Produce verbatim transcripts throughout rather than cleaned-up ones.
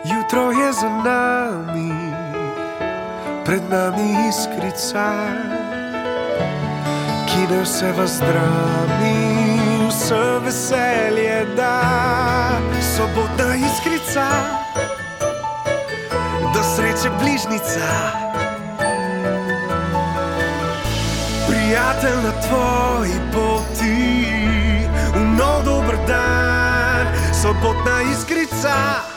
Jutro je za nami, pred nami iskrica, ki ne vse vas zdravi, vse veselje da. Sobotna iskrica, do sreče bližnica, prijatelj na tvoji poti, v nov dober dan. Sobotna iskrica,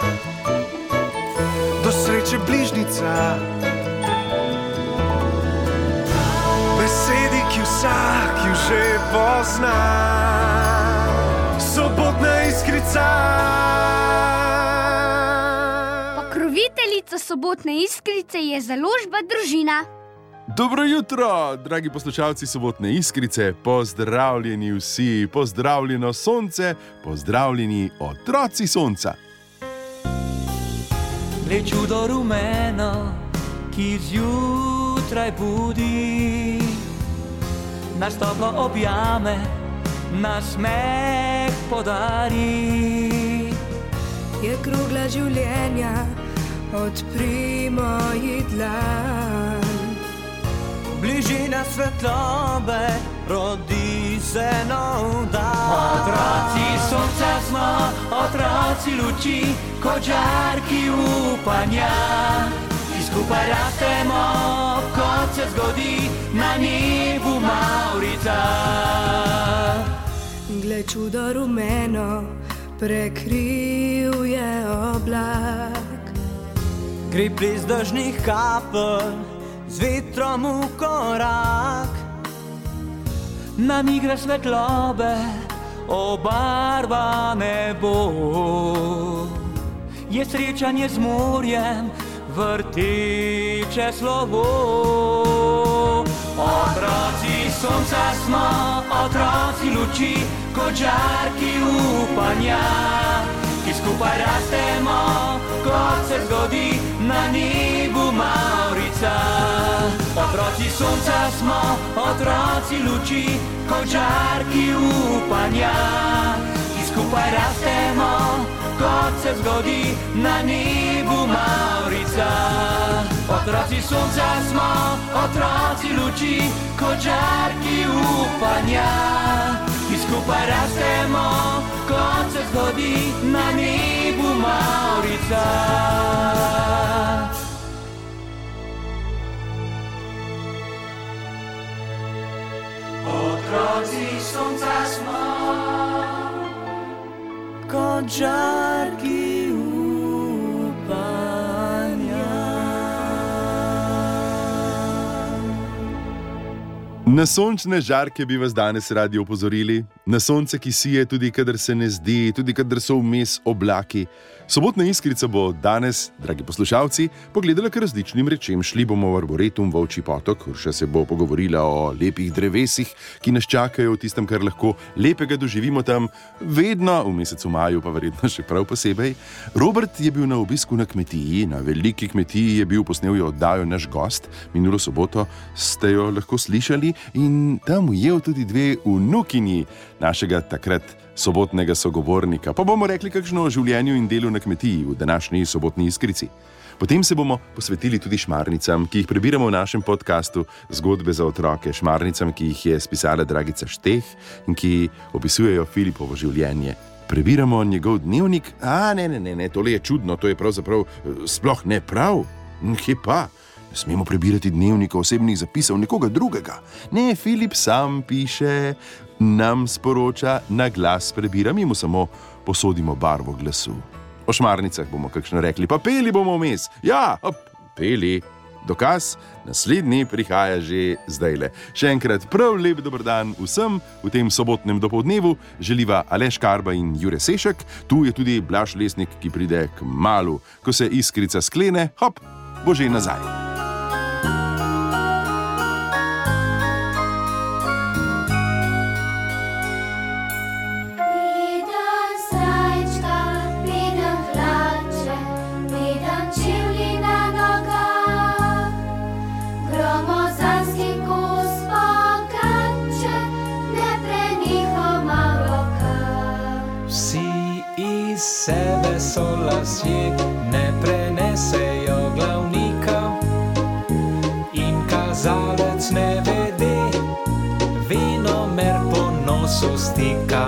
do sreče bližnica, besedi, ki vsak ju že pozna. Sobotna iskrica. Pokroviteljica Sobotne iskrice je založba Družina. Dobro jutro, dragi poslušalci Sobotne iskrice, pozdravljeni vsi, pozdravljeno sonce, pozdravljeni otroci sonca. Le čudo rumeno, ki zjutraj budi, nas toplo objame, nas smeh podari. Je krogla življenja, odpri moji dlan. Bližina svetlobe, rodi se nov dan. Otroci sonca smo, otroci luči, kot žarki upanja, ki skupaj rastemo, kot se zgodi na nebu mavrica. Gle čudo rumeno, prekril je oblak. Gre brez dežnih kapelj, z vetrom v korak. Nam igra svetlobe, obarva nebo. Je srečanje z morjem, vrteče slovo. Otroci sonca smo, otroci luči, kot žarki upanja, ki skupaj rastemo, kot se zgodi na nebu mavrica. Otroci sonca smo, otroci luči, kot žarki upanja, ki skupaj rastemo, kot se zgodi na nebu mavrica. Otroci sonca smo, otroci luči, kot žarki upanja, ki skupaj rastemo, kot se zgodi na nebu mavrica. Otroci sonca smo, kot žarki upanja. Na sončne žarke bi vas danes radi opozorili, na sonce, ki sije tudi, kadar se ne zdi, tudi kadar so vmes oblaki. Sobotna iskrica bo danes, dragi poslušalci, pogledala k različnim rečem. Šli bomo v arboretum Volčji potok, Urša se bo pogovorila o lepih drevesih, ki nas čakajo v tistem, kar lahko lepega doživimo tam, vedno v mesecu maju, pa verjetno še prav posebej. Robert je bil na obisku na kmetiji, na veliki kmetiji je bil, posnel je oddajo Naš gost, minulo soboto ste jo lahko slišali in tam ujel tudi dve vnukinji našega takrat sobotnega sogovornika. Pa bomo rekli kakšno o življenju in delu na kmetiji v današnji Sobotni iskrici. Potem se bomo posvetili tudi šmarnicam, ki jih prebiramo v našem podcastu Zgodbe za otroke, šmarnicam, ki jih je spisala Dragica Šteh in ki opisujejo Filipovo življenje. Prebiramo njegov dnevnik. A, ne, ne, ne, ne, tole je čudno, to je pravzaprav sploh ne prav. Kje pa? Ne smemo prebirati dnevnika, osebnih zapisov nekoga drugega. Ne, Filip sam piše, nam sporoča, na glas prebira, mi mu samo posodimo barvo glasu. O šmarnicah bomo kakšno rekli, pa peli bomo vmes. Ja, op, peli. Dokaz, naslednji prihaja že zdajle. Še enkrat prav lep dober dan vsem v tem sobotnem dopoldnevu. Želiva Aleš Karba in Jure Sešek. Tu je tudi Blaž Lesnik, ki pride k malu. Ko se iskrica sklene, hop, bo že nazaj. Sebe so lasje, ne so stika.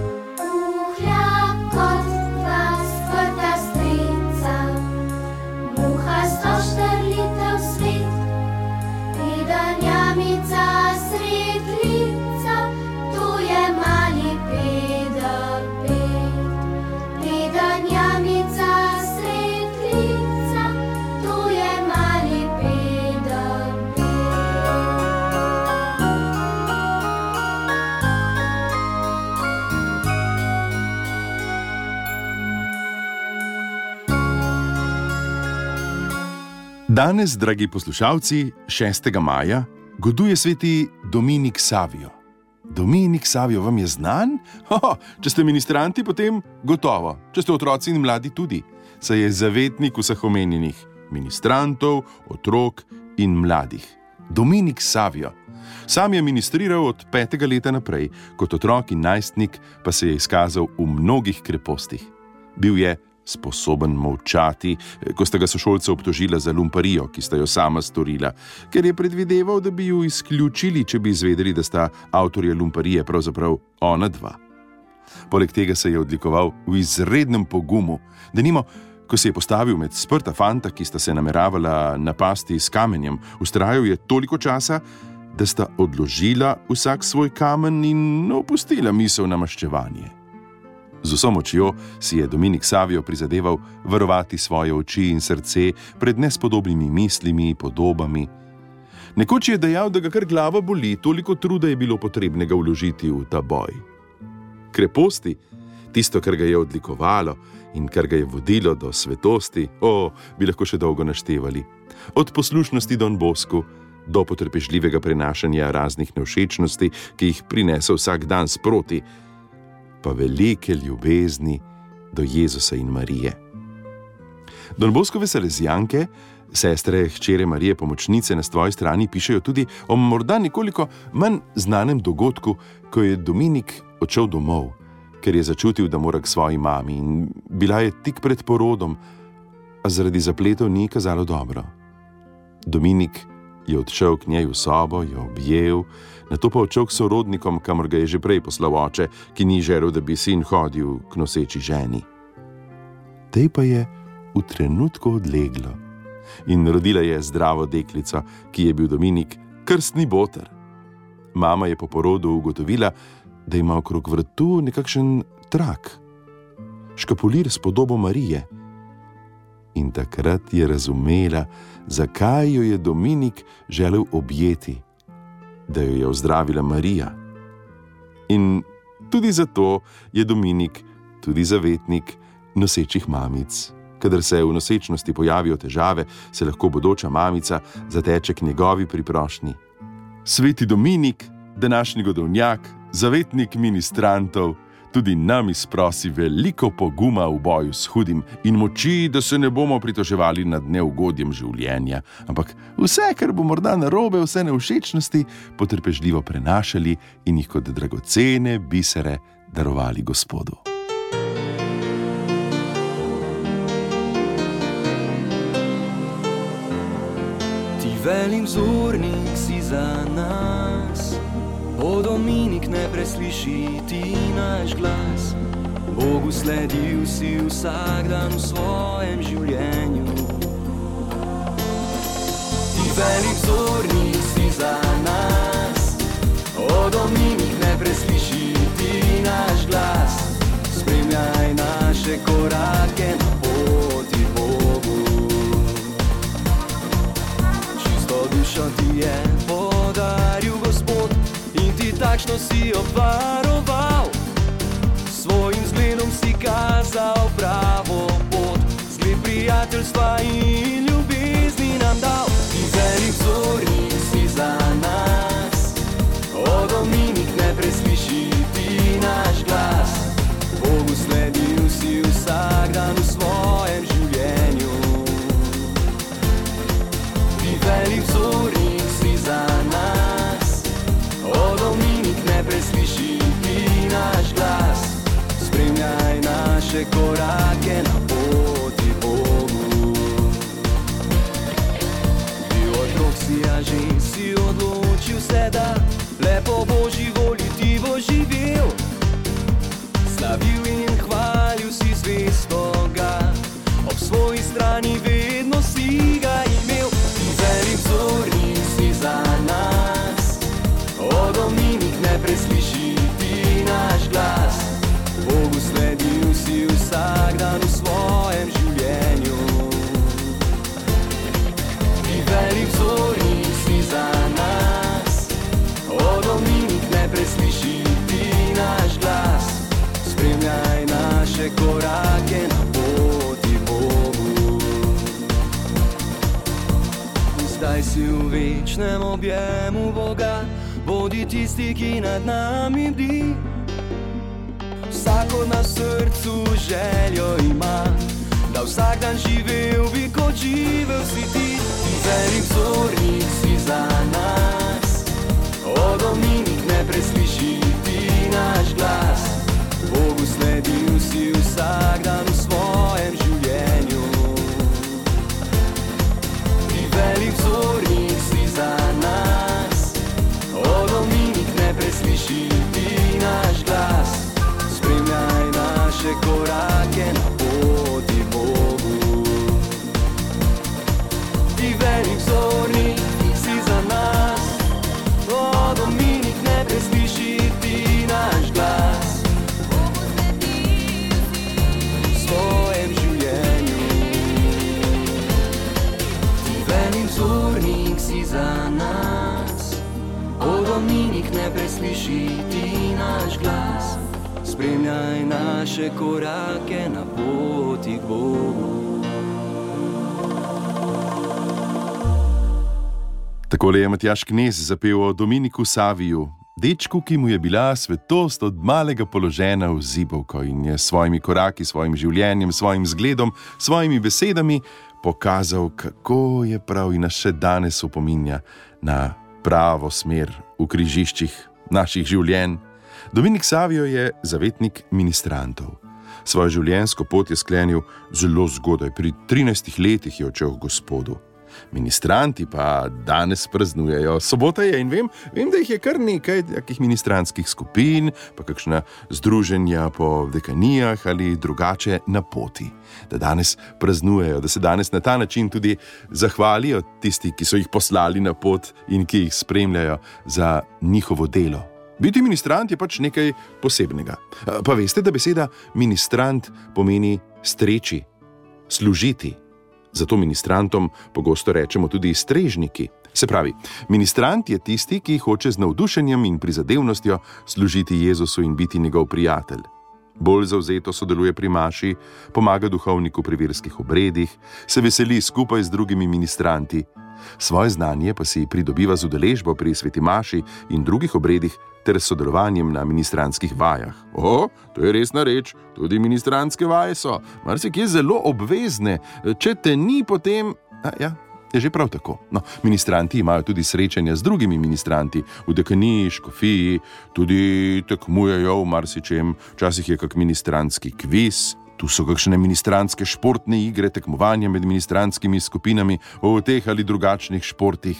Danes, dragi poslušalci, šestega maja, goduje sveti Dominik Savio. Dominik Savio vam je znan? Ho, če ste ministranti, potem gotovo. Če ste otroci in mladi tudi, saj je zavetnik vseh omenjenih ministrantov, otrok in mladih. Dominik Savio. Sam je ministriral od petega leta naprej, kot otrok in najstnik pa se je izkazal v mnogih krepostih. Bil je sposoben molčati, ko sta ga sošolca obtožila za lumparijo, ki sta jo sama storila, ker je predvideval, da bi ju izključili, če bi izvedeli, da sta avtorja lumparije pravzaprav ona dva. Poleg tega se je odlikoval v izrednem pogumu, denimo, ko se je postavil med sprta fanta, ki sta se nameravala napasti s kamenjem, vztrajal je toliko časa, da sta odložila vsak svoj kamen in opustila misel na maščevanje. Z vso močjo si je Dominik Savio prizadeval varovati svoje oči in srce pred nespodobnimi mislimi, podobami. Nekoč je dejal, da ga kar glava boli, toliko truda je bilo potrebnega vložiti v ta boj. Kreposti, tisto, kar ga je odlikovalo in kar ga je vodilo do svetosti, o, bi lahko še dolgo naštevali. Od poslušnosti Don Bosku do potrpežljivega prenašanja raznih nevšečnosti, ki jih prinese vsak dan sproti, pa velike ljubezni do Jezusa in Marije. Don Boskove salezijanke, sestre hčere Marije Pomočnice na svoji strani, pišejo tudi o morda nekoliko manj znanem dogodku, ko je Dominik odšel domov, ker je začutil, da mora k svoji mami in bila je tik pred porodom, a zaradi zapletov ni kazalo dobro. Dominik je odšel k njej v sobo, jo objel, nato pa odšel k sorodnikom, kamor ga je že prej poslal oče, ki ni želel, da bi sin hodil k noseči ženi. Tej pa je v trenutku odleglo in rodila je zdravo deklico, ki je bil Dominik krstni boter. Mama je po porodu ugotovila, da ima okrog vratu nekakšen trak, škapulir s podobo Marije. In takrat je razumela, zakaj jo je Dominik želel objeti, da jo je ozdravila Marija. In tudi zato je Dominik tudi zavetnik nosečih mamic. Kadar se v nosečnosti pojavijo težave, se lahko bodoča mamica zateče k njegovi priprošnji. Sveti Dominik, današnji godovnjak, zavetnik ministrantov, tudi nam izprosi veliko poguma v boju s hudim in moči, da se ne bomo pritoževali nad neugodjem življenja, ampak vse, kar bo morda narobe, vse nevšečnosti, potrpežljivo prenašali in jih kot dragocene bisere darovali Gospodu. Ti velik vzornik si za nas, o Dominik ne presliši ti naš glas. Bogu sledil si vsak dan v svojem življenju. Ti velik vzornik si za nas, o Dominik ne presliši ti naš glas. Spremljaj naše korake na poti Bogu. Čisto dušo ti je podaril Gospod, takšno si obvaroval, svojim zgledom si kazal pravo pot, zgled prijateljstva in ljubezni nam dal. Ti velik vzornik si za nas, o Dominik ne presliši ti naš glas. Bogu sledil si vsak dan v svojem življenju. Ti velik vzornik si za nas, o Dominik ne presliši ti naš glas. Spremljaj naše korake na poti Bogu. strani, vedno si ga imel. Ti velik vzornik si za nas, o Dominik ne presliši ti naš glas. Bogu sledil si vsak dan v svojem življenju. Ti velik vzornik si za nas, o Dominik ne presliši ti naš glas. Spremljaj naše korake na poti Bogu. Zdaj si v večnem objemu Boga, bodi tisti, ki nad nami bdi. Vsak od nas v srcu željo ima, da vsak dan živel bi, kot živel si ti. Ti velik vzornik si za nas, o Dominik ne presliši ti naš glas. Bogu sledil si vsak dan v svojem življenju. Ti velik vzornik si za nas, o Dominik ne presliši ti naš glas. Spremljaj naše korake na poti Bogu. Ti velik vzornik si za nas, o Dominik ne presliši ti naš glas. V svojem življenju. Ti velik vzornik si za nas, o Dominik ne presliši ti naš glas. Spremljaj naše korake na poti k Bogu. Takole je Matjaž Knez zapel o Dominiku Saviju, dečku, ki mu je bila svetost od malega položena v zibelko in je s svojimi koraki, svojim življenjem, svojim zgledom, svojimi besedami pokazal, kako je prav in nas še danes opominja na pravo smer v križiščih naših življenj. Dominik Savio je zavetnik ministrantov. Svojo življenjsko pot je sklenil zelo zgodaj, pri trinajstih letih je odšel k Gospodu. Ministranti pa danes praznujejo. Sobota je in vem, vem, da jih je kar nekaj takih ministrantskih skupin, pa kakšna združenja po dekanijah ali drugače na poti. Da danes praznujejo, da se danes na ta način tudi zahvalijo tisti, ki so jih poslali na pot in ki jih spremljajo za njihovo delo. Biti ministrant je pač nekaj posebnega. Pa veste, da beseda ministrant pomeni streči, služiti. Zato ministrantom pogosto rečemo tudi strežniki. Se pravi, ministrant je tisti, ki hoče z navdušenjem in prizadevnostjo služiti Jezusu in biti njegov prijatelj. Bolj zavzeto sodeluje pri maši, pomaga duhovniku pri verskih obredih, se veseli skupaj z drugimi ministranti. Svoje znanje pa si pridobiva z udeležbo pri sveti maši in drugih obredih ter sodelovanjem na ministrantskih vajah. O, to je resna reč, tudi ministrantske vaje so, marsikje zelo obvezne, če te ni potem... A, ja, je že prav tako. No, ministranti imajo tudi srečanja z drugimi ministranti, v dekaniji, škofiji, tudi tekmujejo v marsičem, včasih je kak ministrantski kviz, tu so kakšne ministrantske športne igre, tekmovanja med ministrantskimi skupinami v teh ali drugačnih športih.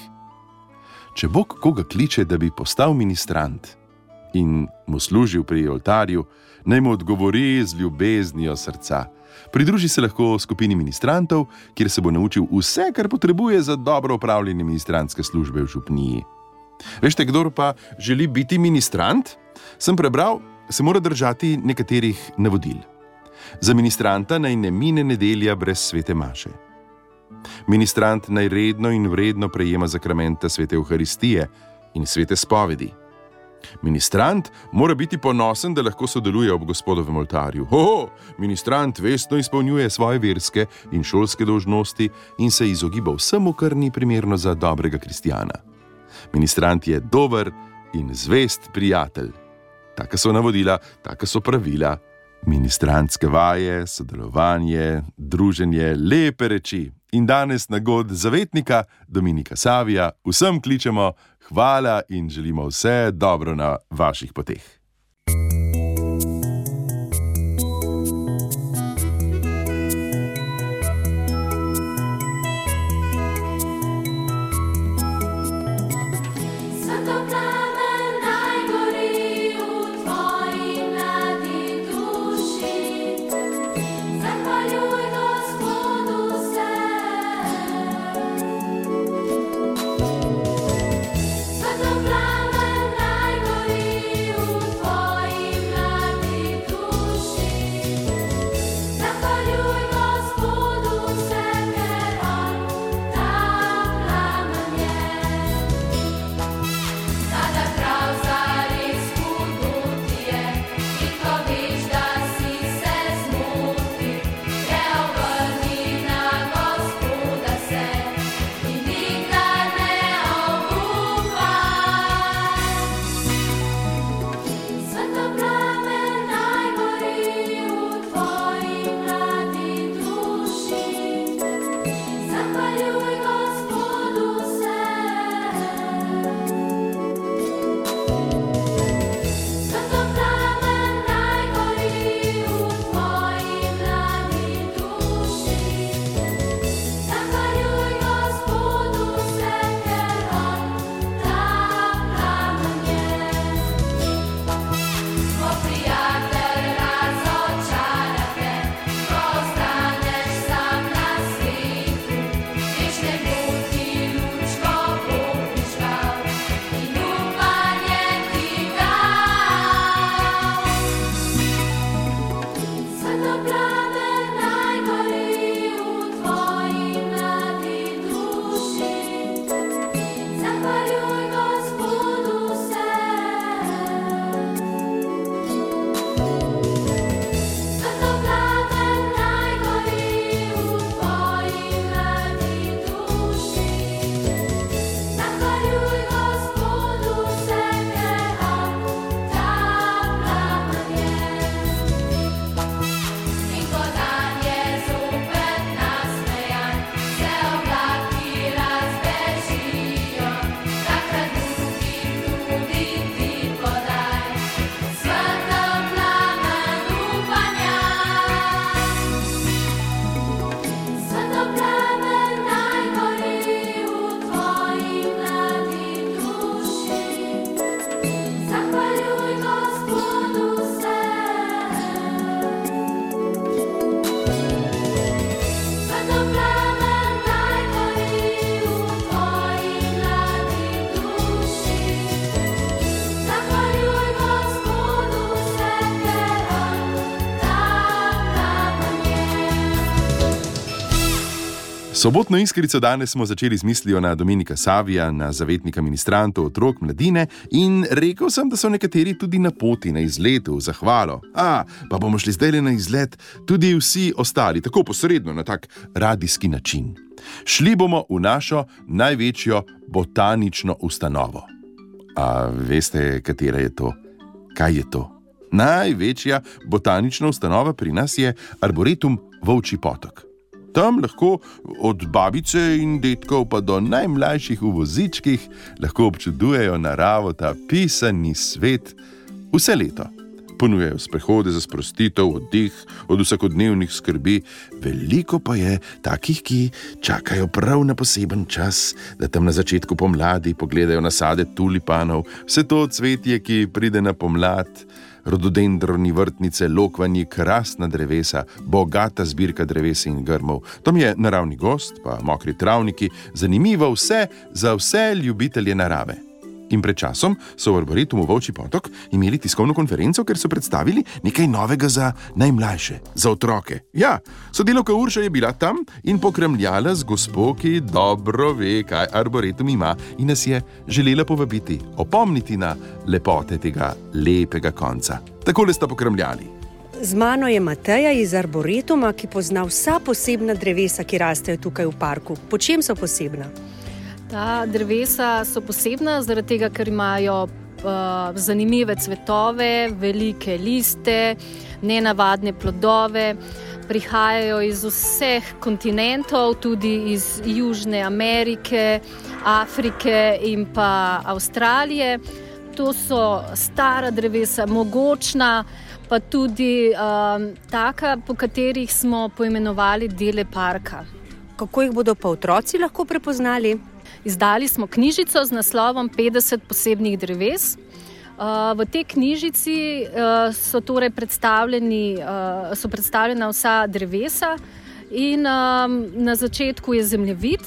Če Bog koga kliče, da bi postal ministrant in mu služil pri oltarju, naj mu odgovori z ljubeznijo srca. Pridruži se lahko skupini ministrantov, kjer se bo naučil vse, kar potrebuje za dobro opravljanje ministrantske službe v župniji. Veste, kdor pa želi biti ministrant, sem prebral, se mora držati nekaterih navodil. Za ministranta naj ne mine nedelja brez svete maše. Ministrant naj redno in vredno prejema zakramenta svete Evharistije in svete spovedi. Ministrant mora biti ponosen, da lahko sodeluje ob Gospodovem oltarju. Ho, ministrant vestno izpolnjuje svoje verske in šolske dolžnosti in se izogiba vsemu, kar ni primerno za dobrega kristjana. Ministrant je dober in zvest prijatelj. Taka so navodila, taka so pravila. Ministrantske vaje, sodelovanje, druženje, lepe reči. In danes na god zavetnika Dominika Savija vsem kličemo hvala in želimo vse dobro na vaših poteh. Zahvaljuj Gospodu se Sobotno Iskrico danes smo začeli z mislijo na Dominika Savija, na zavetnika ministrantov, otrok, mladine in rekel sem, da so nekateri tudi na poti, na izletu, v zahvalo. A, pa bomo šli zdaj na izlet tudi vsi ostali, tako posredno, na tak radijski način. Šli bomo v našo največjo botanično ustanovo. A veste, katera je to? Kaj je to? Največja botanična ustanova pri nas je Arboretum Volčji Potok. Tam lahko od babice in dedkov pa do najmlajših v vozičkih lahko občudujejo naravo, ta pisani svet vse leto. Ponujajo sprehode za sprostitev, oddih od vsakodnevnih skrbi. Veliko pa je takih, ki čakajo prav na poseben čas, da tam na začetku pomladi pogledajo nasade tulipanov, vse to cvetje, ki pride na pomlad, rododendroni, vrtnice, lokvanji, krasna drevesa, bogata zbirka dreves in grmov. Tam je naravni gost, pa mokri travniki, zanimivo vse za vse ljubitelje narave. In pred časom so v Arboretumu Volčji Potok imeli tiskovno konferenco, ker so predstavili nekaj novega za najmlajše, za otroke. Ja, sodelavka Urša je bila tam in pokramljala z gospo, ki dobro ve, kaj Arboretum ima in nas je želela povabiti, opomniti na lepote tega lepega konca. Takole sta pokramljali. Z mano je Mateja iz Arboretuma, ki pozna vsa posebna drevesa, ki rastejo tukaj v parku. Po čem so posebna? Ta drevesa so posebna zaradi tega, ker imajo uh, zanimive cvetove, velike liste, nenavadne plodove, prihajajo iz vseh kontinentov, tudi iz Južne Amerike, Afrike in pa Avstralije. To so stara drevesa, mogočna, pa tudi um, taka, po katerih smo poimenovali dele parka. Kako jih bodo pa otroci lahko prepoznali? Izdali smo knjižico z naslovom petdeset posebnih dreves. V tej knjižici so torej predstavljeni, so predstavljena vsa drevesa in na začetku je zemljevid,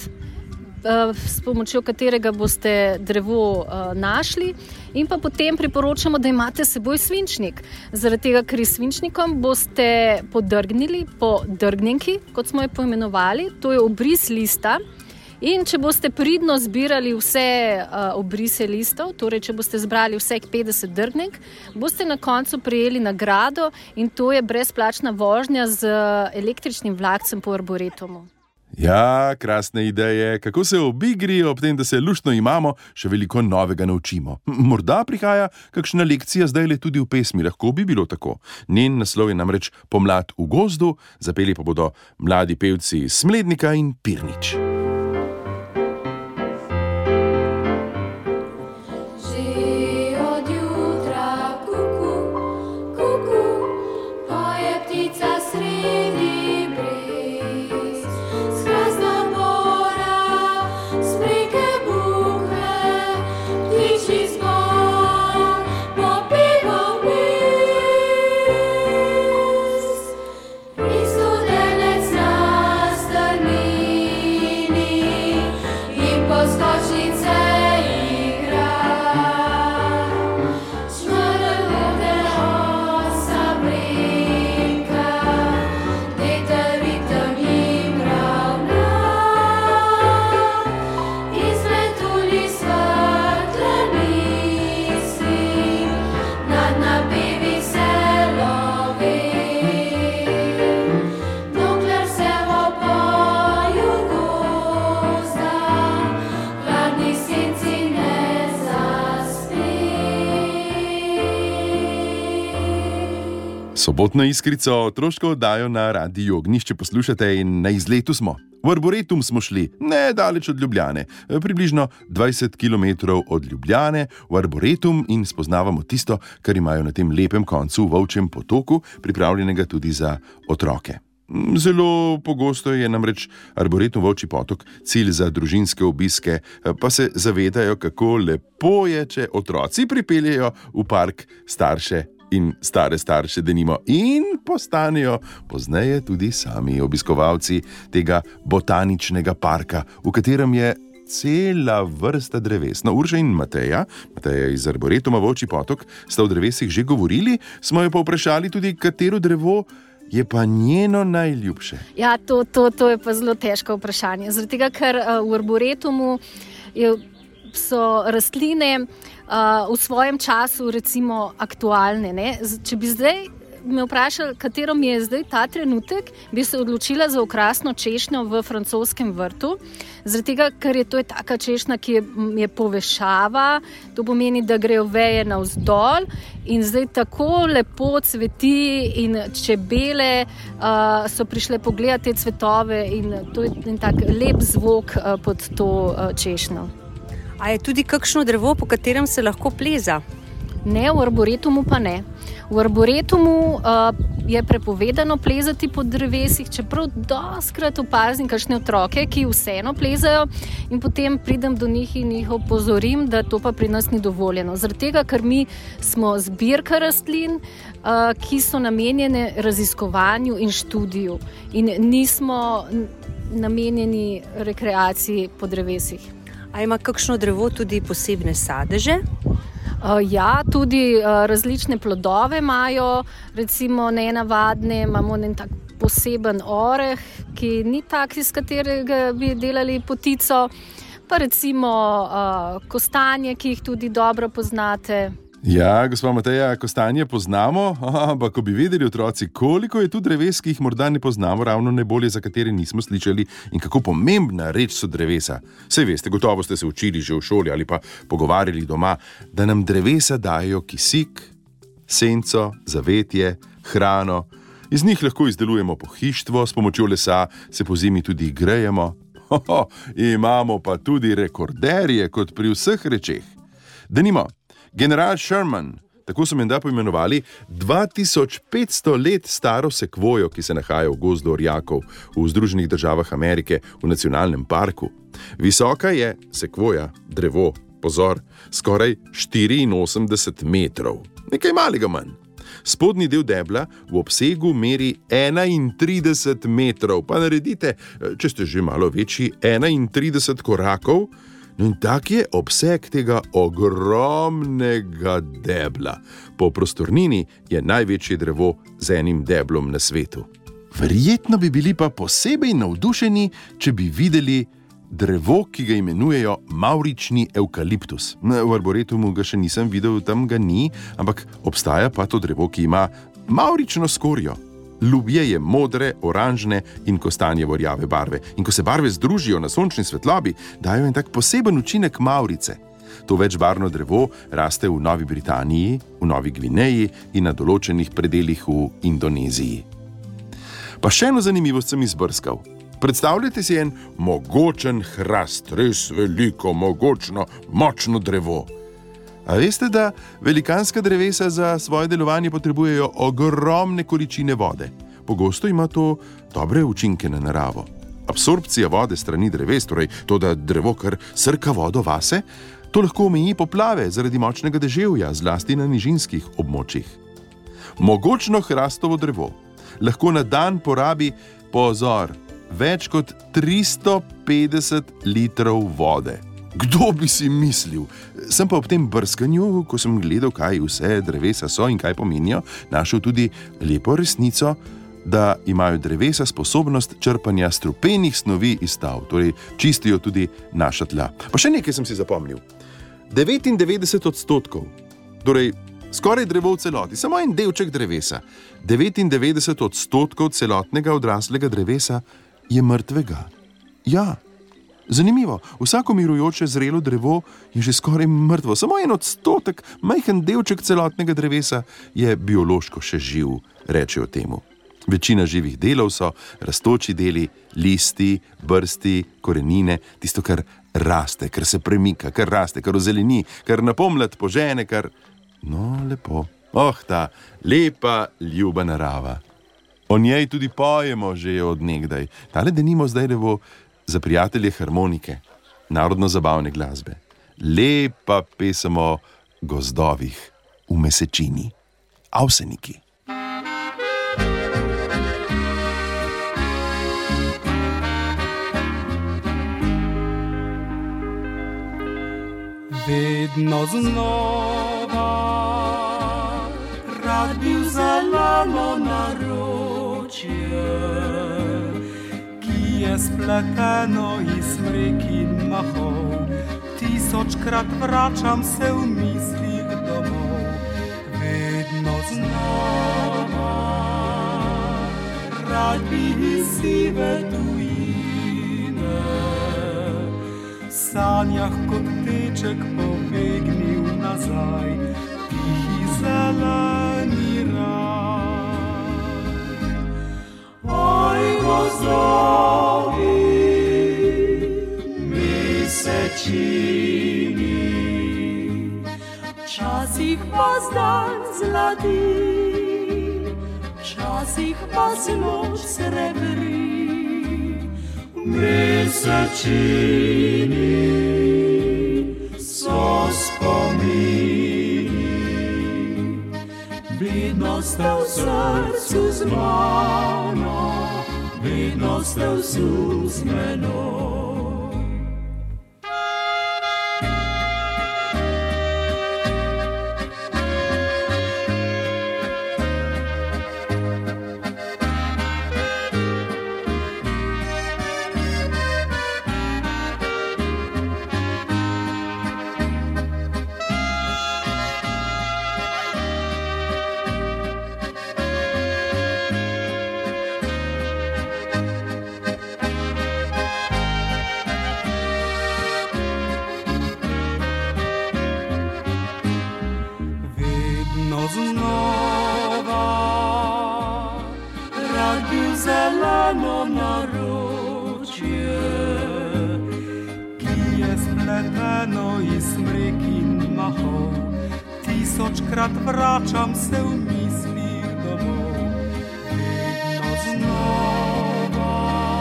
s pomočjo katerega boste drevo našli, in pa potem priporočamo, da imate s seboj svinčnik. Zaradi tega, ker s svinčnikom boste podrgnili po drgnenki, kot smo jo poimenovali, to je obris lista. In če boste pridno zbirali vse uh, obrise listov, torej če boste zbrali vseh petdeset drgnenk, boste na koncu prejeli nagrado in to je brezplačna vožnja z električnim vlakcem po Arboretumu. Ja, krasne ideje, kako se ob igri, ob tem, da se luštno imamo, še veliko novega naučimo. Morda prihaja kakšna lekcija zdajle tudi v pesmi, lahko bi bilo tako. Njen naslov je namreč Pomlad v gozdu, zapeli pa bodo mladi pevci Smlednika in Pirnič. Sobotno Iskrico, otroško oddajo na Radiu Ognjišče poslušate in na izletu smo. V Arboretum smo šli, ne daleč od Ljubljane, približno dvajset kilometrov od Ljubljane, v Arboretum in spoznavamo tisto, kar imajo na tem lepem koncu v Volčjem Potoku, pripravljenega tudi za otroke. Zelo pogosto je namreč Arboretum Volčji Potok cilj za družinske obiske, pa se zavedajo, kako lepo je, če otroci pripeljejo v park starše in stare starše denimo in postanejo pozneje tudi sami obiskovalci tega botaničnega parka, v katerem je cela vrsta dreves. No, Urša in Mateja, Mateja iz Arboretuma Volčji Potok, sta o drevesih že govorili, smo jo pa vprašali tudi, katero drevo je pa njeno najljubše? Ja, to, to, to je pa zelo težko vprašanje. Zaradi tega, ker uh, v arboretumu je, so rastline uh, v svojem času recimo aktualne. Ne? Če bi zdaj me vprašali, katero mi je zdaj ta trenutek, bi se odločila za okrasno češnjo v francoskem vrtu. Zaradi tega, ker je to je taka češnja, ki je, je povešava, to pomeni, da grejo veje navzdol in zdaj tako lepo cveti in čebele uh, so prišle pogledati te cvetove in to je en tak lep zvok uh, pod to uh, češnjo. A je tudi kakšno drevo, po katerem se lahko pleza? Ne, v arboretumu pa ne. V arboretumu uh, je prepovedano plezati po drevesih, čeprav dostikrat opazim kakšne otroke, ki vseeno plezajo in potem pridem do njih in jih opozorim, da to pa pri nas ni dovoljeno. Zaradi tega, ker mi smo zbirka rastlin, uh, ki so namenjene raziskovanju in študiju in nismo namenjeni rekreaciji po drevesih. A ima kakšno drevo tudi posebne sadeže? Uh, ja, tudi uh, različne plodove imajo, recimo nenavadne, imamo en tak poseben oreh, ki ni tak, iz katerega bi delali potico, pa recimo uh, kostanje, ki jih tudi dobro poznate. Ja, gospa Mateja, kostanje poznamo, ampak ko bi vedeli otroci, koliko je tu dreves, ki jih morda ne poznamo, ravno najbolje, za katere nismo slišali in kako pomembna reč so drevesa. Sej veste, gotovo ste se učili že v šoli ali pa pogovarjali doma, da nam drevesa dajo kisik, senco, zavetje, hrano. Iz njih lahko izdelujemo pohištvo, s pomočjo lesa se pozimi tudi grejemo. Hoho, imamo pa tudi rekorderje, kot pri vseh rečeh. Denimo, general Sherman, tako so menda poimenovali dva tisoč petsto let staro sekvojo, ki se nahaja v gozdu orjakov v Združenih državah Amerike v nacionalnem parku. Visoka je sekvoja, drevo, pozor, skoraj štiriinosemdeset metrov, nekaj malega manj. Spodnji del debla v obsegu meri enaintrideset metrov, pa naredite, če ste že malo večji, enaintrideset korakov. No in tak je obseg tega ogromnega debla. Po prostornini je največje drevo z enim deblom na svetu. Verjetno bi bili pa posebej navdušeni, če bi videli drevo, ki ga imenujejo mavrični evkaliptus. V arboretumu ga še nisem videl, tam ga ni, ampak obstaja pa to drevo, ki ima mavrično skorjo. Ljubje je modre, oranžne in kostanjevo rjave barve. In ko se barve združijo na sončni svetlobi, dajo en tak poseben učinek mavrice. To večbarvno drevo raste v Novi Britaniji, v Novi Gvineji in na določenih predelih v Indoneziji. Pa še eno zanimivost sem izbrskal. Predstavljajte si en mogočen hrast, res veliko, mogočno, močno drevo. A veste, da velikanska drevesa za svoje delovanje potrebujejo ogromne količine vode? Pogosto ima to dobre učinke na naravo. Absorpcija vode strani dreves, torej to, da drevo kar srka vodo vase, to lahko omeji poplave zaradi močnega deževja, zlasti na nižinskih območjih. Mogočno hrastovo drevo lahko na dan porabi, pozor, več kot tristo petdeset litrov vode. Kdo bi si mislil? Sem pa ob tem brskanju, ko sem gledal, kaj vse drevesa so in kaj pomenijo, našel tudi lepo resnico, da imajo drevesa sposobnost črpanja strupenih snovi iz tal, torej čistijo tudi naša tla. Pa še nekaj sem si zapomnil. devetindevetdeset odstotkov, torej skoraj drevo v celoti, samo en delček drevesa, devetindevetdeset odstotkov celotnega odraslega drevesa je mrtvega. Ja. Zanimivo, vsako mirujoče zrelo drevo je že skoraj mrtvo. Samo en odstotek, majhen delček celotnega drevesa je biološko še živ, rečejo temu. Večina živih delov so rastoči deli, listi, brsti, korenine, tisto, kar raste, kar se premika, kar raste, kar ozeleni, kar na pomlad požene, kar... No, lepo. Oh, ta lepa, ljuba narava. O njej tudi pojemo že od nekdaj. Tale denimo zdaj levo za prijatelje harmonike, narodno-zabavne glasbe. Lepa pesem o gozdovih v mesečini. Avseniki. Vedno znova rad bil za lano naroč, naročje, ki je spleteno iz smrek in mahov. Tisočkrat vračam se v mislih domov, vedno znova. Rad bi iz sive tujine, v sanjah kot teček pobegnil nazaj, tihi zeleni raj. Oj, gozdovi, mesečini, včasih vas dan zlati, včasih vas noč srebri. Mesečini so spomini, vedno ste v srcu z mano, vedno ste v srcu z menoj. Zeleno naročje, ki je spleteno iz smrek in mahov. Tisočkrat vračam se v mislih domov, vedno znova.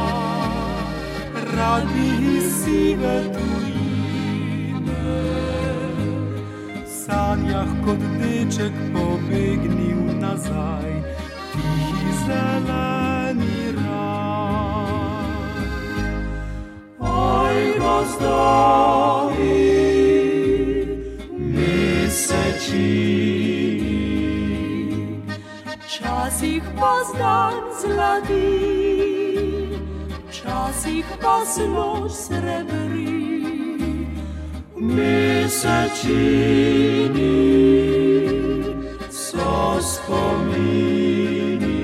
Rad bi iz sive tujine, v sanjah kot deček pobegnil nazaj, tihi zeleni raj. Oj, gozdovi, mesečini, včasih vas dan zlati, včasih vas noč srebri. Mesečini so spomini,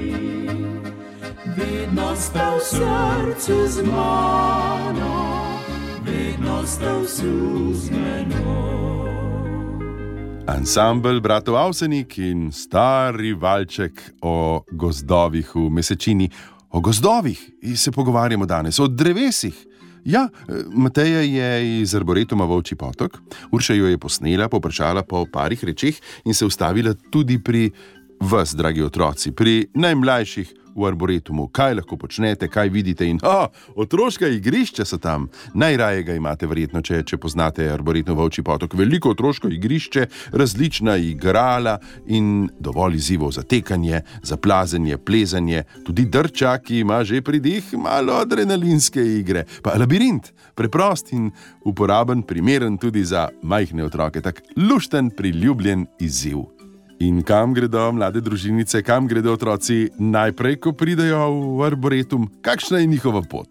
vedno ste v srcu z mano, vedno ste v srcu z menoj. Ansambel bratov Avsenik in stari valček o gozdovih v Mesečini. O gozdovih se pogovarjamo danes, o drevesih. Ja, Mateja je iz Arboretuma Volčji Potok, Urša jo je posnela, poprašala po parih rečeh in se ustavila tudi pri vas, dragi otroci, pri najmlajših v Arboretumu. Kaj lahko počnete, kaj vidite in oh, otroška igrišča so tam. Najraje ga imate verjetno, če, če poznate Arboretum Volčji Potok. Veliko otroško igrišče, različna igrala in dovolj izzivov za tekanje, za plazenje, plezanje, tudi drča, ki ima že pridih malo adrenalinske igre. Pa labirint, preprost in uporaben, primeren tudi za majhne otroke, tak lušten, priljubljen izziv. In kam gredo mlade družinice, kam gredo otroci najprej, ko pridejo v Arboretum? Kakšna je njihova pot?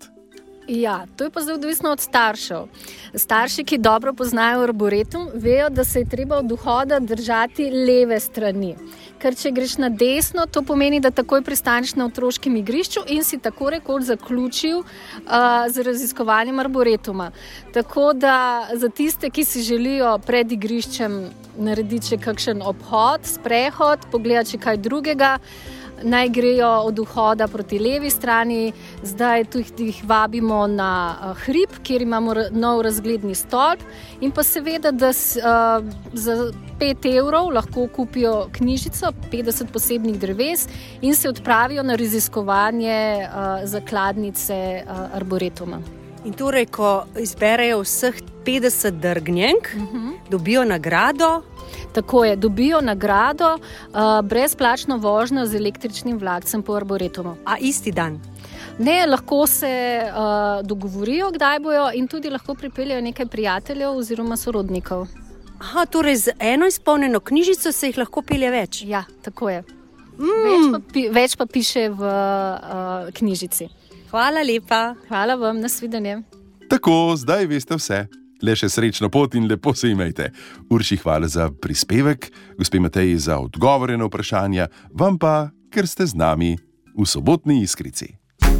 Ja, to je pa zdaj odvisno od staršev. Starši, ki dobro poznajo Arboretum, vejo, da se je treba od vhoda držati leve strani. Ker če greš na desno, to pomeni, da takoj pristaneš na otroškem igrišču in si tako rekoč zaključil uh, z raziskovanjem Arboretuma. Tako da za tiste, ki si želijo pred igriščem narediti še kakšen obhod, sprehod, pogledati še kaj drugega, naj grejo od vhoda proti levi strani. Zdaj tu jih vabimo na hrib, kjer imamo nov razgledni stolp in pa seveda, da uh, za pet evrov lahko kupijo knjižico, petdeset posebnih dreves in se odpravijo na raziskovanje uh, zakladnice uh, Arboretuma. In torej, ko izberejo vseh petdeset drgnjenk, uh-huh. dobijo nagrado. Tako je, dobijo nagrado, uh, brezplačno vožnjo z električnim vlakcem po Arboretumu. A isti dan? Ne, lahko se uh, dogovorijo, kdaj bojo in tudi lahko pripeljajo nekaj prijateljev oziroma sorodnikov. Aha, torej z eno izpolnjeno knjižico se jih lahko pelje več? Ja, tako je. Mm. Več, pa pi, več pa piše v uh, knjižici. Hvala lepa. Hvala vam, nasvidenje. Tako, zdaj veste vse. Le še srečno pot in lepo se imejte. Urši, hvala za prispevek, gospe Mateji za odgovore na vprašanja, vam pa, ker ste z nami v Sobotni Iskrici.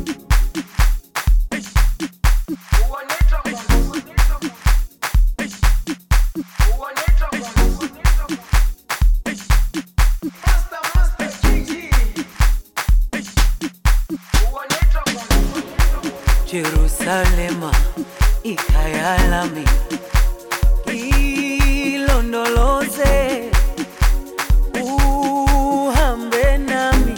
Jerusalema ikhayalami ilondoloze uhambe nami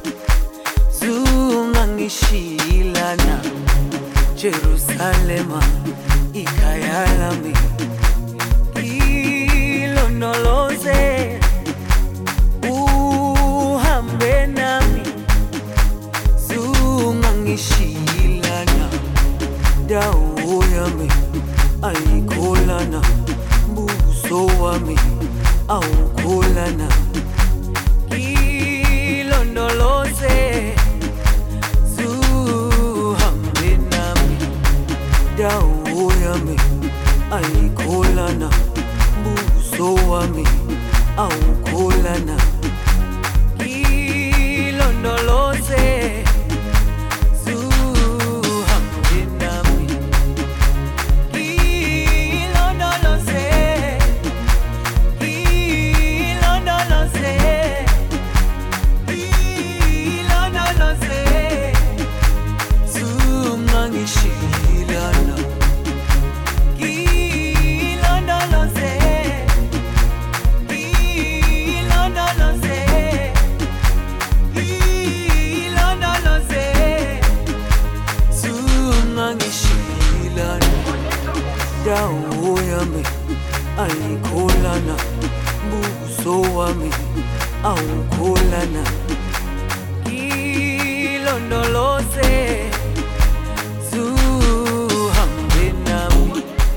zungangishilana Jerusalema ikhayalami ilondoloze uhambe nami zungangishilana dawo yami ayikholana buso wami awukholana ilondoloze zuhambe nami dawo yami ayikholana buso wami awukholana ilondoloze dawo yami ayikholana buso wami awukholana ilondoloze zuhambe nami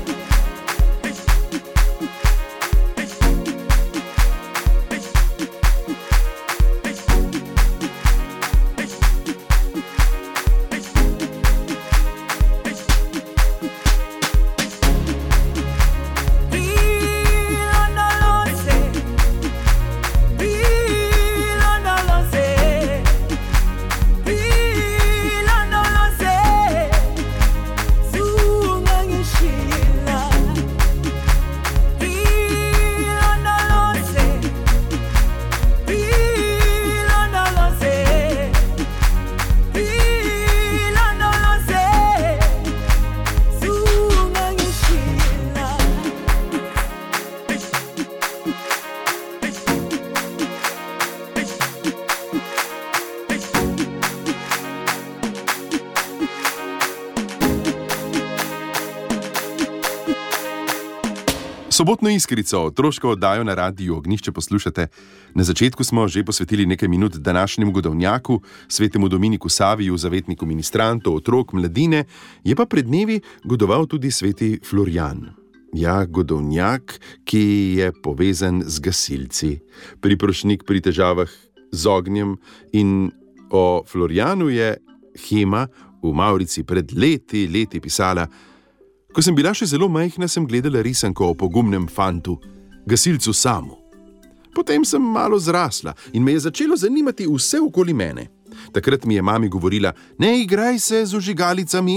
Sobotno Iskrico, otroško oddajo na Radiu Ognjišče poslušate. Na začetku smo že posvetili nekaj minut današnjemu godovnjaku, svetemu Dominiku Saviju, zavetniku ministrantov, otrok, mladine, je pa pred dnevi godoval tudi sveti Florjan. Ja, godovnjak, ki je povezan z gasilci, priprošnik pri težavah z ognjem, in o Florjanu je Hema v Mavrici pred leti, leti pisala: ko sem bila še zelo majhna, sem gledala risanko o pogumnem fantu, gasilcu Samu. Potem sem malo zrasla in me je začelo zanimati vse okoli mene. Takrat mi je mami govorila: ne igraj se z ožigalicami.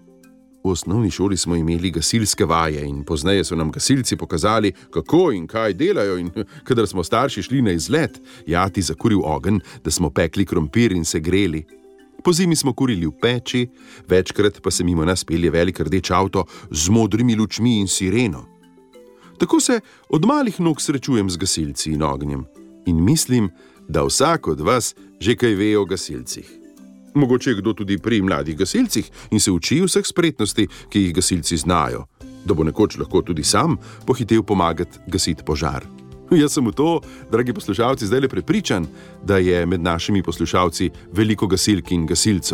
V osnovni šoli smo imeli gasilske vaje in pozneje so nam gasilci pokazali, kako in kaj delajo, in kadar smo starši šli na izlet, je ati zakuril ogenj, da smo pekli krompir in se greli. Po zimi smo kurili v peči, večkrat pa se mimo nas pelje velik rdeč avto z modrimi lučmi in sireno. Tako se od malih nog srečujem z gasilci in ognjem in mislim, da vsak od vas že kaj ve o gasilcih. Mogoče je kdo tudi pri mladih gasilcih in se uči vseh spretnosti, ki jih gasilci znajo, da bo nekoč lahko tudi sam pohitel pomagati gasiti požar. Jaz sem v to, dragi poslušalci, zdaj le prepričan, da je med našimi poslušalci veliko gasilk in gasilcev.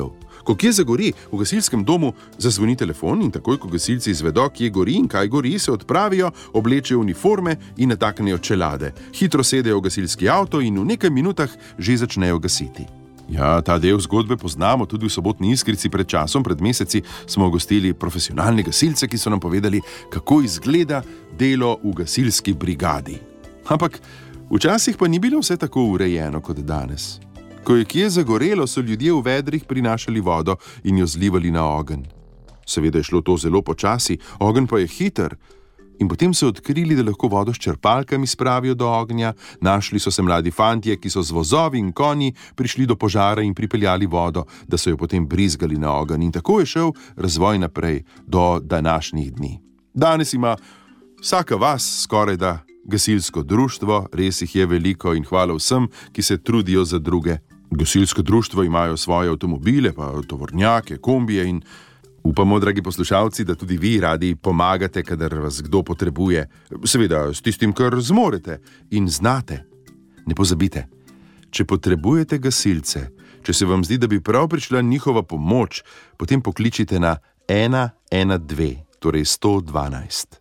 Ko kje zagori, v gasilskem domu zazvoni telefon in takoj, ko gasilci izvedo, kje gori in kaj gori, se odpravijo, oblečejo uniforme in nataknejo čelade. Hitro sedejo v gasilski avto in v nekaj minutah že začnejo gasiti. Ja, ta del zgodbe poznamo tudi v Sobotni Iskrici. Pred časom, pred meseci, smo gostili profesionalne gasilce, ki so nam povedali, kako izgleda delo v gasilski brigadi. Ampak včasih pa ni bilo vse tako urejeno kot danes. Ko je kje zagorelo, so ljudje v vedrih prinašali vodo in jo zlivali na ogenj. Seveda je šlo to zelo počasi, ogenj pa je hiter. In potem so odkrili, da lahko vodo s črpalkami spravijo do ognja, našli so se mladi fantje, ki so z vozovi in konji prišli do požara in pripeljali vodo, da so jo potem brizgali na ogenj. In tako je šel razvoj naprej do današnjih dni. Danes ima vsaka vas skoraj da gasilsko društvo, res jih je veliko in hvala vsem, ki se trudijo za druge. Gasilsko društvo imajo svoje avtomobile, pa tovornjake, kombije in upamo, dragi poslušalci, da tudi vi radi pomagate, kadar vas kdo potrebuje. Seveda s tistim, kar zmorete in znate. Ne pozabite, če potrebujete gasilce, če se vam zdi, da bi prav prišla njihova pomoč, potem pokličite na ena ena dve, torej sto dvanajst.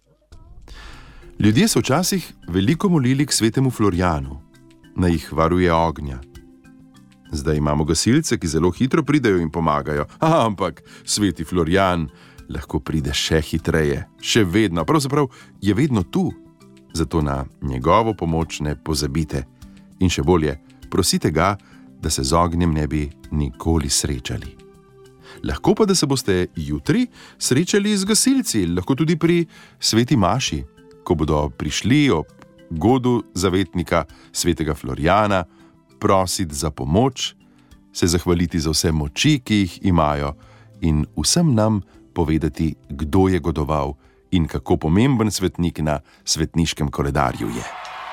Ljudje so včasih veliko molili k svetemu Florjanu, naj jih varuje ognja. Zdaj imamo gasilce, ki zelo hitro pridejo in pomagajo, ampak sveti Florjan lahko pride še hitreje, še vedno, pravzaprav je vedno tu. Zato na njegovo pomoč ne pozabite in še bolje, prosite ga, da se z ognjem ne bi nikoli srečali. Lahko pa, da se boste jutri srečali z gasilci, lahko tudi pri sveti maši, ko bodo prišli ob godu zavetnika svetega Florjana, prositi za pomoč, se zahvaliti za vse moči, ki jih imajo in vsem nam povedati, kdo je godoval in kako pomemben svetnik na svetniškem koledarju je.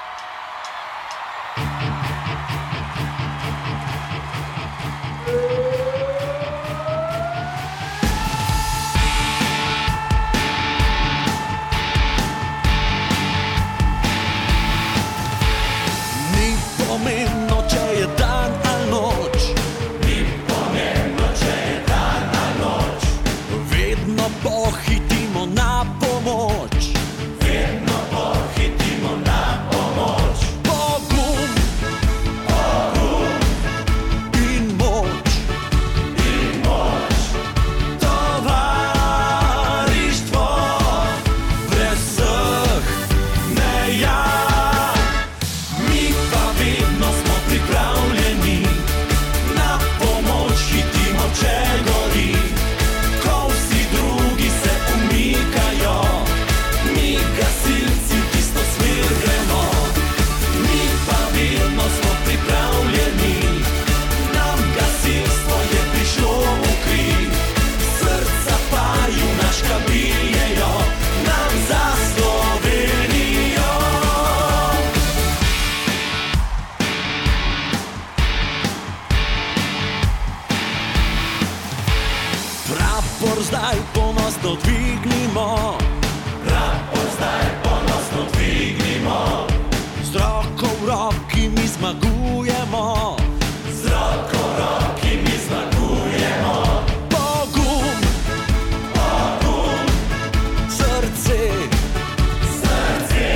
Zdaj ponosno dvignimo, prapor zdaj ponosno dvignimo, z roko v roki mi zmagujemo, z roko v roki mi zmagujemo. Pogum, pogum, srce, srce,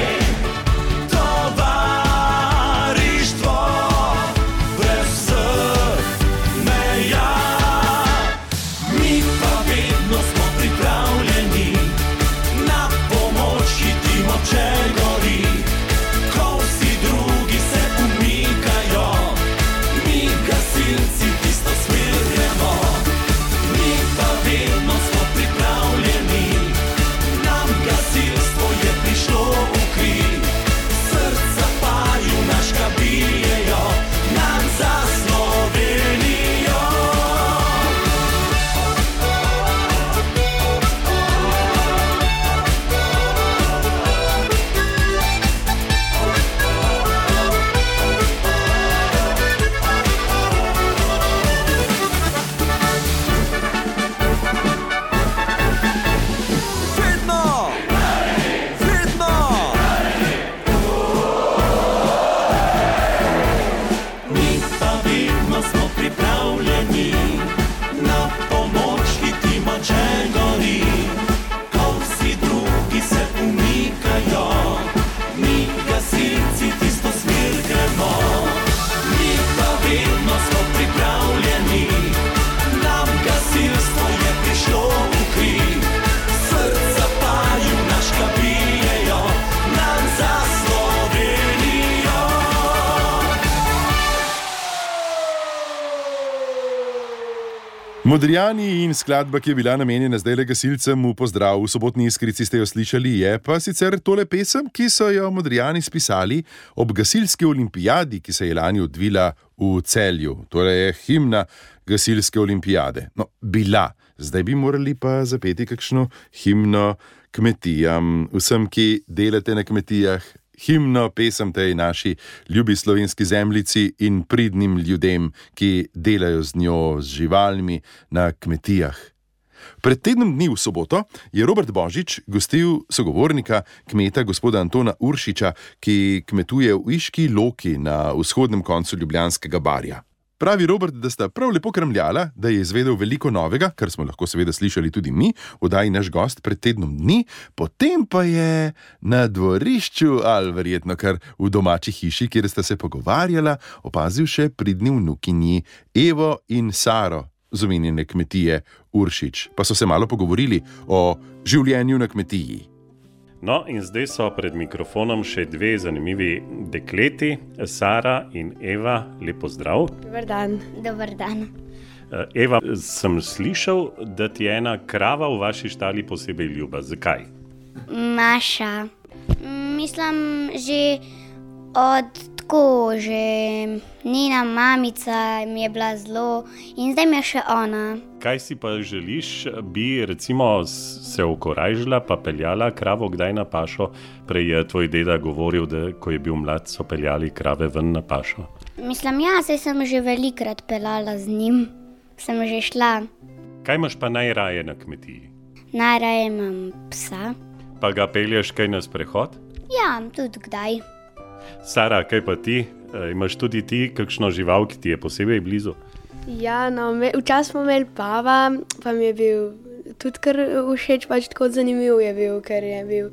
tovarištvo, brez vseh meja. Mi pa vedno smo pripravljeni, na pomoč hitimo, če gori, ko vsi drugi se umikajo. Modrijani in skladba, ki je bila namenjena zdaj le gasilcem v pozdrav v sobotni Iskrici, ste jo slišali, je pa sicer tole pesem, ki so jo Modrijani spisali ob gasilski olimpijadi, ki se je lani odvila v Celju. Torej je himna gasilske olimpijade. No, bila. Zdaj bi morali pa zapeti kakšno himno kmetijam, vsem, ki delate na kmetijah, himno pesem tej naši ljubi slovenski zemljici in pridnim ljudem, ki delajo z njo, z živalmi na kmetijah. Pred tednom dni v soboto je Robert Božič gostil sogovornika, kmeta gospoda Antona Uršiča, ki kmetuje v Iški Loki na vzhodnem koncu Ljubljanskega barja. Pravi Robert, da sta prav lepo kramljala, da je izvedel veliko novega, kar smo lahko seveda slišali tudi mi, oddaji naš gost pred tednom dni, potem pa je na dvorišču, ali verjetno kar v domači hiši, kjer sta se pogovarjala, opazil še pridni vnukinji Evo in Saro z omenjene kmetije Uršič. Pa so se malo pogovorili o življenju na kmetiji. No, in zdaj so pred mikrofonom še dve zanimivi dekleti, Sara in Eva. Lep pozdrav. Dober dan. Dober dan. Eva, sem slišal, da ti je ena krava v vaši štali posebej ljuba. Zakaj? Maša. Mislim, že od tako, že njena mamica mi je bila zelo in zdaj mi je še ona. Kaj si pa želiš, bi recimo se okorajžila pa peljala kravo kdaj na pašo? Prej je tvoj deda govoril, da ko je bil mlad, so peljali krave ven na pašo. Mislim, ja, saj sem že velikrat peljala z njim. Sem že šla. Kaj imaš pa najraje na kmetiji? Najraje imam psa. Pa ga pelješ kaj na sprehod? Ja, tudi kdaj. Sara, kaj pa ti? E, imaš tudi ti kakšno žival, ki ti je posebej blizu? Ja, no, me, včasih smo imeli pava, pa mi je bil tudi kar všeč, pač tako zanimiv je bil, ker je bil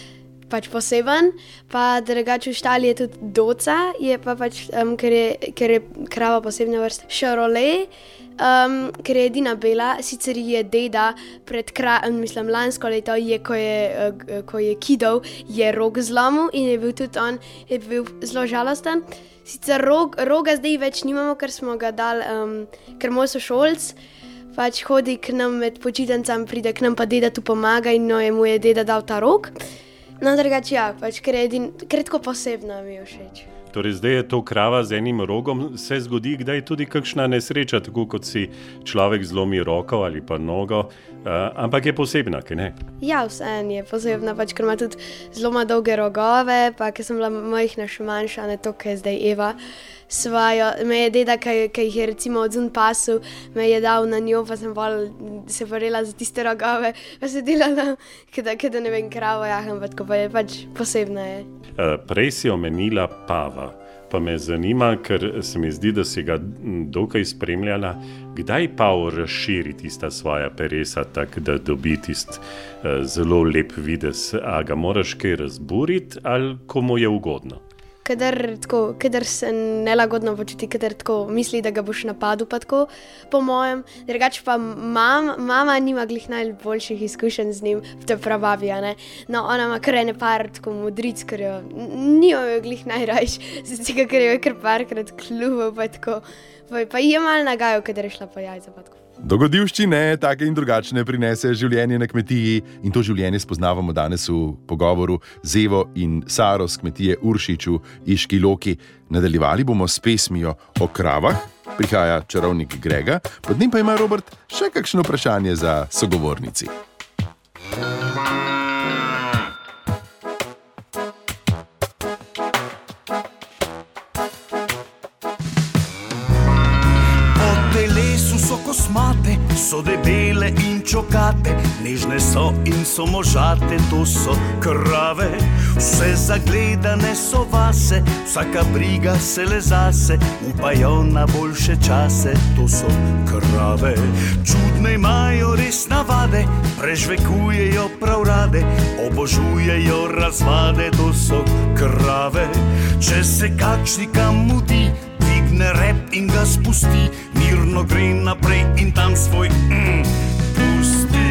pač poseben. Pa drugače v štali je tudi doca, je pa pač, um, ker, je, ker je krava posebne vrste. Charolais, um, ker je edina bela, sicer je deda pred kra, mislim, lansko leto, je, ko, je, uh, ko je kidal, je rog zlomil in je bil tudi on, je bil zelo žalosten. Sicer rog, roga zdaj več nimamo, ker smo ga dali, um, ker moj sošolc pač hodi k nam med počitnicami, pride k nam pa deda tu pomaga in no, je mu je deda dal ta rog. No, drugače ja, pač ker je edin, ker je tako posebno mi je všeč. Torej zdaj je to krava z enim rogom, se zgodi kdaj tudi kakšna nesreča, tako kot si človek zlomi roko ali pa nogo, uh, ampak je posebna, kaj ne? Ja, vseeno je posebna, pač ker ima tudi zelo dolge rogove, pa ker sem bila majhna še manjša, ne to, kaj je zdaj Eva. Svajo, me je deda, ki jih je recimo odzun pasu, me je dal na njo, pa sem bolj se borila za tiste rogove, pa se delala, kada ne vem, kravo jaham, pa tako pa je pač posebna je. Uh, prej si omenila pava, pa me zanima, ker se mi zdi, da si ga dokaj spremljala, kdaj pav razširi tista svoja peresa, tak da dobi tist uh, zelo lep videz, a ga moraš kaj razburiti ali komu je ugodno? Kadar, tako, kadar se nelagodno počuti, kadar tako misli, da ga boš napadel, pa tako, po mojem. Drugače pa mam, mama nima glih najboljših izkušenj z njim, to je prababi, ne. No, ona ima kar ene par tako modric, ker jo nima jo glih najrajš, zato ker jo je kar parkrat kljuval, pa tako. Pa, pa je malo nagajal, kadar je šla po jajca, pa tako. Dogodivščine, take in drugačne, prinese življenje na kmetiji in to življenje spoznavamo danes v pogovoru z Evo in Saro z kmetije Uršič v Iški Loki. Nadaljevali bomo s pesmijo o kravah, prihaja čarovnik Grega, pod njim pa ima Robert še kakšno vprašanje za sogovornici. So kosmate, so debele in čokate, nežne so in so možate, to so krave. Vse zagledane so vase, vsaka briga se le zase, upajo na boljše čase, to so krave. Čudne imajo res navade, prežvekujejo prav rade, obožujejo razvade, to so krave. Če se kakšni kam mudi, dvigne rep in ga spusti, mirno gre naprej in tam svoj mm, pusti.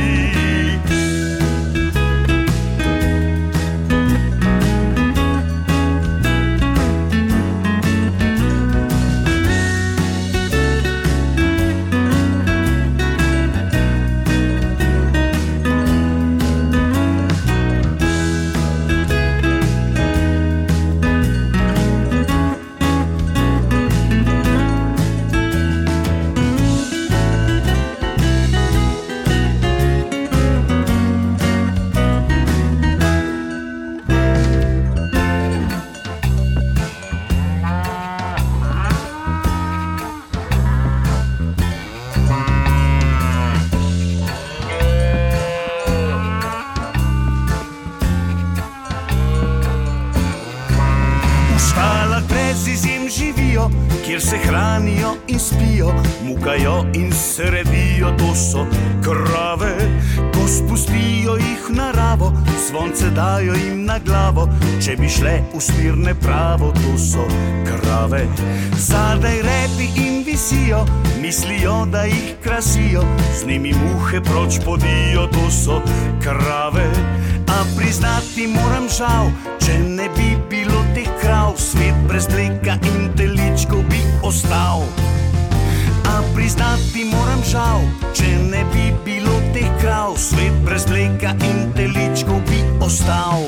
kjer se hranijo in spijo, mukajo in se redijo, to so krave. Ko spustijo jih v naravo, zvonce dajo jim na glavo, če bi šle v smer nepravo, to so krave. Zadaj repi in visijo, mislijo, da jih krasijo, z njimi muhe proč podijo, to so krave. A priznati moram žal, če ne bi bilo teh krav, svet brez mleka in teličkov bi ostal. A priznati moram žal, če ne bi bilo teh krav, svet brez mleka in teličkov bi ostal.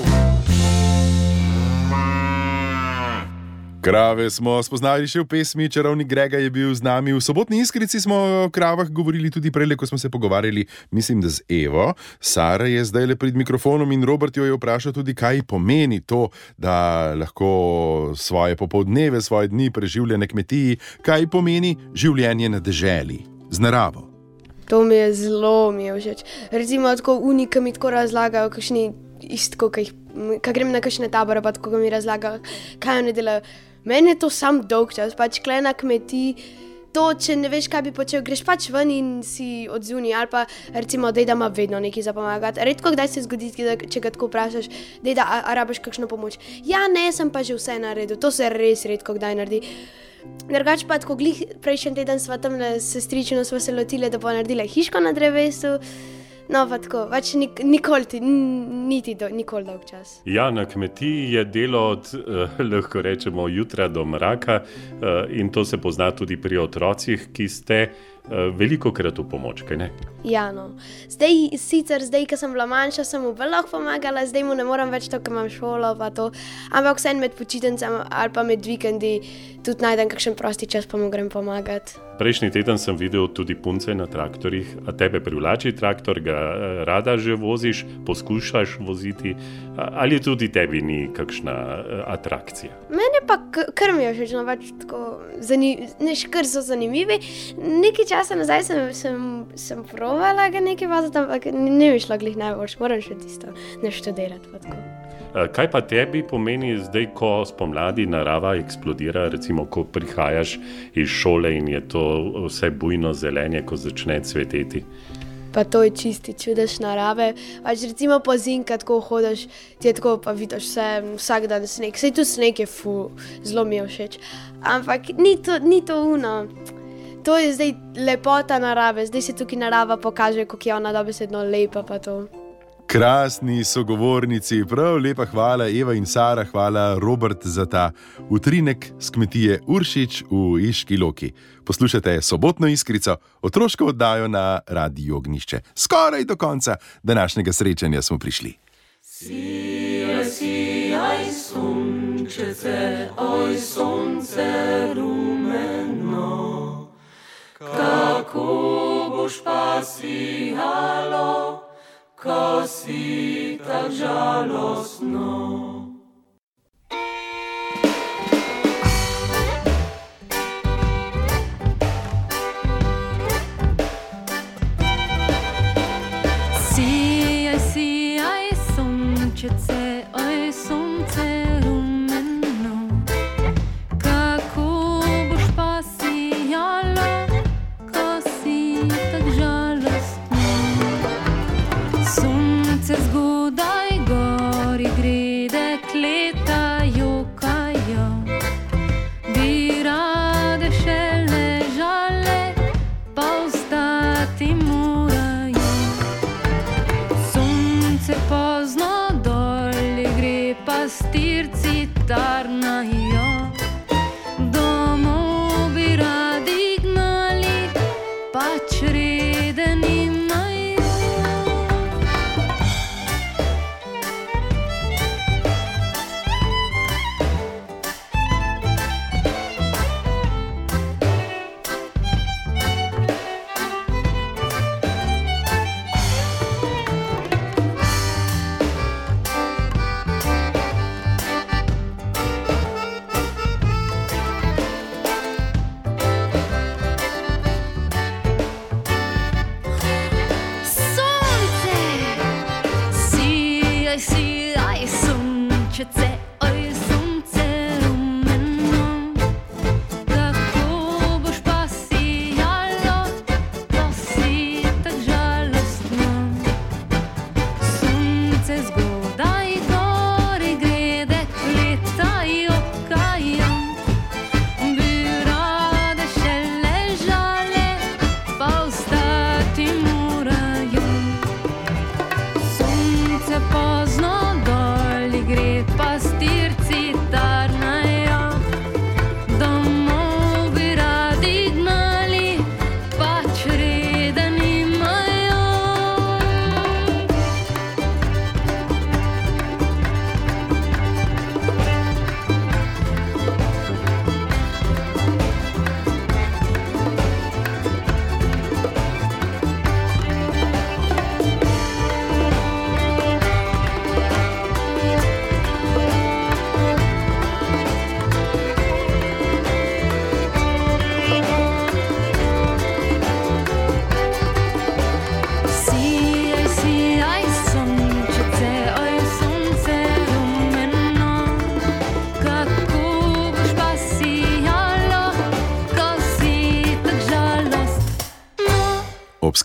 Krave smo spoznali še v pesmi, čarovnik Grega je bil z nami. V sobotni Iskrici smo o kravah govorili tudi prej, ko smo se pogovarjali, mislim, da z Evo. Sara je zdaj le pred mikrofonom in Robert jo je vprašal tudi, kaj pomeni to, da lahko svoje popoldneve, svoje dni preživlja na kmetiji, kaj pomeni življenje na deželi, z naravo. To mi je zelo mi je všeč. Recimo, tako unika mi tako razlagajo, kakšni istko, kaj grem na kakšne tabore, pa tako mi razlagajo, kaj oni delajo. Meni je to sam dolg čas, pač kle na kmetiji, to, če ne veš, kaj bi počel, greš pač ven in si odzuni, ali pa recimo, dejda ima vedno nekaj za pomagati. Redko kdaj se zgodi, če ga tako vprašaš, dejda, a, a rabiš kakšno pomoč. Ja, ne, sem pa že vse naredil, to se res redko kdaj naredi. Drugač pa, tako glih prejšnji teden sva tam sestričino sva se lotile, da bo naredila hiško na drevesu. No, pa tako, pač nik, nikoli ti, niti do, nikoli dolg čas. Ja, na kmetiji je delo od, eh, lahko rečemo, jutra do mraka eh, in to se pozna tudi pri otrocih, ki ste eh, velikokrat v pomoč, kaj ne? Ja, no. Zdaj, sicer zdaj, ko sem bila manjša, sem mu lahko pomagala, zdaj mu ne moram več to, ko imam šolo, pa to. Ampak vsem med počitencem ali pa med vikendi tudi najdem kakšen prosti čas, pa mu grem pomagati. Prejšnji teden sem videl tudi punce na traktorjih, a tebe privlači traktor, ga rada že voziš, poskušaš voziti, ali tudi tebi ni kakšna atrakcija? Mene pa kar mi je všeč, no, pač tako, zanim, kar so zanimivi. Nekaj časa nazaj sem, sem, sem provala ga nekaj voziti, ampak ne bi šlo glih najboljš, moram še tisto naštudirati, pa tako. Kaj pa tebi pomeni zdaj, ko spomladi narava eksplodira, recimo, ko prihajaš iz šole in je to vse bujno zelenje, ko začne cveteti? Pa to je čisti čudež narave. Pač recimo po zimka tako hodiš, ti je tako pa vidiš vse, vsak dan sneg. Sej tu sneg je fu, zelo mi je všeč. Ampak ni to, ni to uno. To je zdaj lepota narave, zdaj se tukaj narava pokaže, kako je ona dobesedno lepa pa to. Krasni sogovornici, prav lepa hvala Eva in Sara, hvala Robert za ta utrinek z kmetije Uršič v Iški Loki. Poslušate sobotno Iskrico, otroško oddajo na Radiu Ognjišče. Skoraj do konca današnjega srečanja smo prišli. Sijaj, sijaj, sončece, oj, sonce rumeno, kako boš pa sijalo, ko si tak žalostno. Sijaj, sijaj, sončece, oj, sonce rumeno, kako boš pa sijalo, ko si tak žalostno. Sonce zgodaj gori gre, dekleta jokajo, bi rade še ležale, pa vstati morajo. Sonce pozno dolje gre, pastirci tarnajo, domov bi radi gnali, pač reden imajo. Sončece, oj, sonce rumeno, kako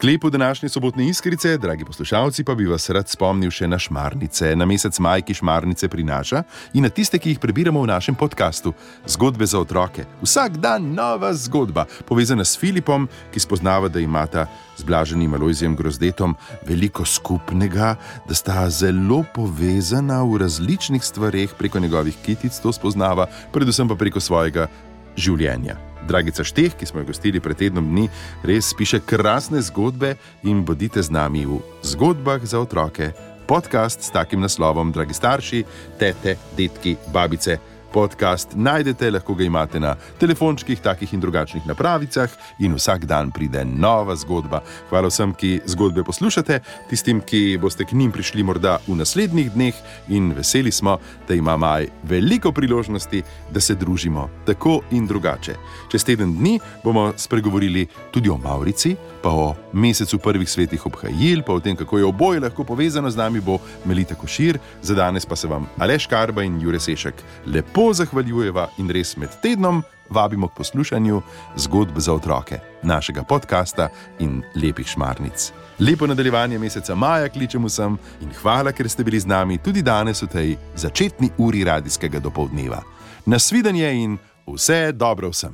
sklepu današnje sobotne Iskrice, dragi poslušalci, pa bi vas rad spomnil še na šmarnice, na mesec maj, ki šmarnice prinaša, in na tiste, ki jih prebiramo v našem podkastu Zgodbe za otroke. Vsak dan nova zgodba, povezana s Filipom, ki spoznava, da imata z blaženim Alojzijem Grozdetom veliko skupnega, da sta zelo povezana v različnih stvareh, preko njegovih kitic to spoznava, predvsem pa preko svojega življenja. Dragica Šteh, ki smo jo gostili pred tednom dni, res piše krasne zgodbe in bodite z nami v Zgodbah za otroke. Podcast s takim naslovom, dragi starši, tete, detki, babice. Podcast najdete, lahko ga imate na telefončkih, takih in drugačnih napravicah in vsak dan pride nova zgodba. Hvala vsem, ki zgodbe poslušate, tistim, ki boste k njim prišli morda v naslednjih dneh in veseli smo, da ima maj veliko priložnosti, da se družimo tako in drugače. Čez teden dni bomo spregovorili tudi o Mavrici, pa o mesecu prvih svetih obhajil, pa o tem, kako je oboje lahko povezano. Z nami bo Melita Košir, za danes pa se vam Aleš Karba in Jure Sešek lepo zahvaljujeva in res med tednom vabimo k poslušanju Zgodb za otroke, našega podcasta in lepih šmarnic. Lepo nadaljevanje meseca maja kličem vsem in hvala, ker ste bili z nami tudi danes v tej začetni uri radijskega dopoldneva. Nasvidenje in vse dobro vsem!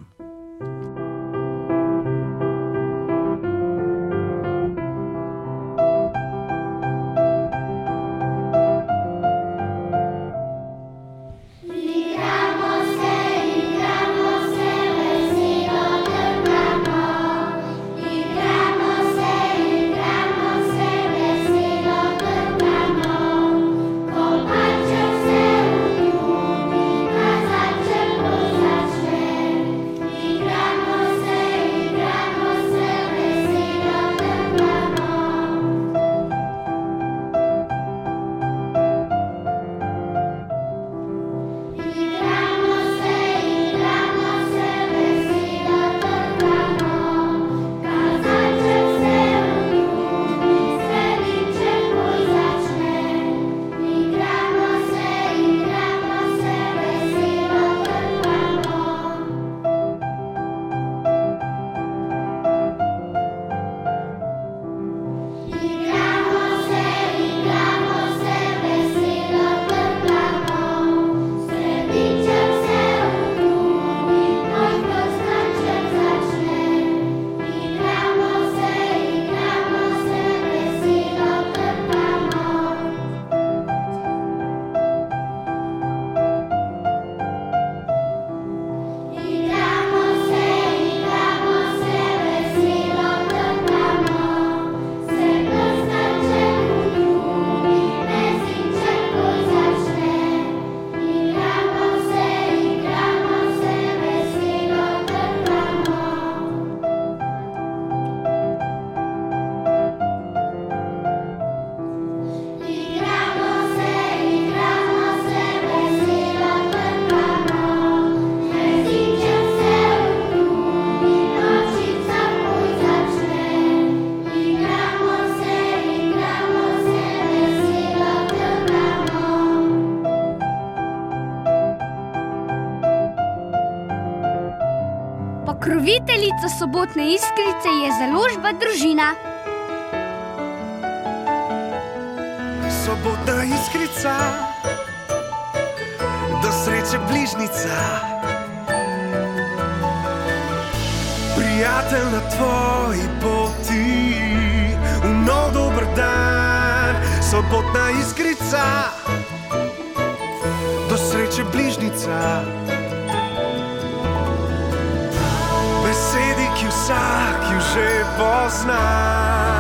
Pokroviteljica sobotne Iskrice je založba Družina. Sobotna Iskrica, do sreče bližnica. Prijatelj na tvoji poti, v nov dober dan. Sobotna Iskrica, do sreče bližnica. Besedi, ki vsak ju že pozna.